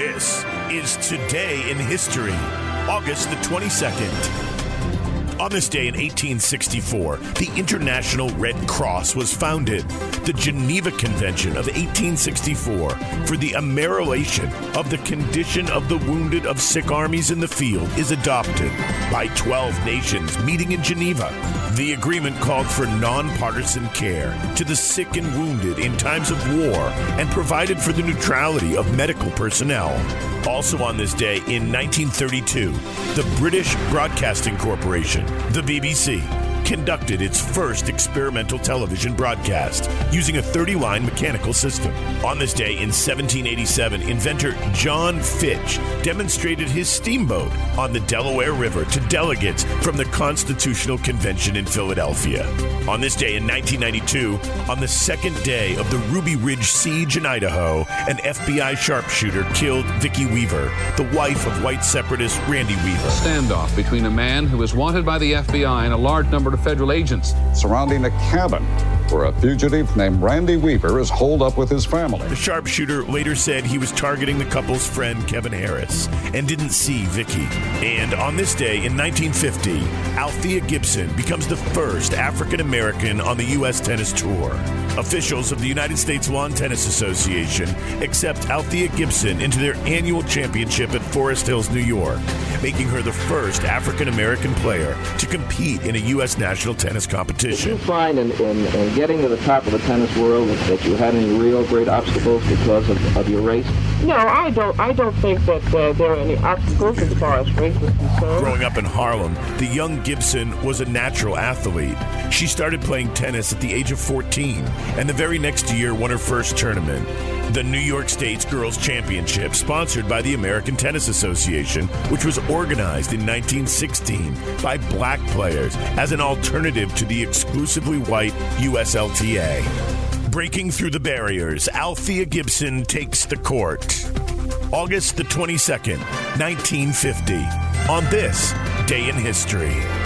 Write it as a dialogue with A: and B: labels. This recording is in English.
A: This is Today in History, August the 22nd. On this day in 1864, the International Red Cross was founded. The Geneva Convention of 1864 for the amelioration of the condition of the wounded of sick armies in the field is adopted by 12 nations meeting in Geneva. The agreement called for nonpartisan care to the sick and wounded in times of war and provided for the neutrality of medical personnel. Also on this day in 1932, the British Broadcasting Corporation, the BBC, conducted its first experimental television broadcast using a 30-line mechanical system. On this day in 1787, inventor John Fitch demonstrated his steamboat on the Delaware River to delegates from the Constitutional Convention in Philadelphia. On this day in 1992, on the second day of the Ruby Ridge siege in Idaho, an FBI sharpshooter killed Vicki Weaver, the wife of white separatist Randy Weaver.
B: Standoff between a man who is wanted by the FBI and a large number of federal agents
C: surrounding a cabin where a fugitive named Randy Weaver is holed up with his family.
A: The sharpshooter later said he was targeting the couple's friend Kevin Harris and didn't see Vicki. And on this day in 1950, Althea Gibson becomes the first African American on the U.S. tennis tour. Officials of the United States Lawn Tennis Association accept Althea Gibson into their annual championship at Forest Hills, New York, making her the first African American player to compete in a U.S. national tennis competition.
D: Did you find in getting to the top of the tennis world that you had any real great obstacles because of your race?
E: No, I don't think that there are any obstacles as far as race is concerned.
A: Growing up in Harlem, the young Gibson was a natural athlete. She started playing tennis at the age of 14, and the very next year won her first tournament, the New York State's Girls Championship, sponsored by the American Tennis Association, which was organized in 1916 by black players as an alternative to the exclusively white USLTA. Breaking through the barriers, Althea Gibson takes the court. August the 22nd, 1950, on this day in history.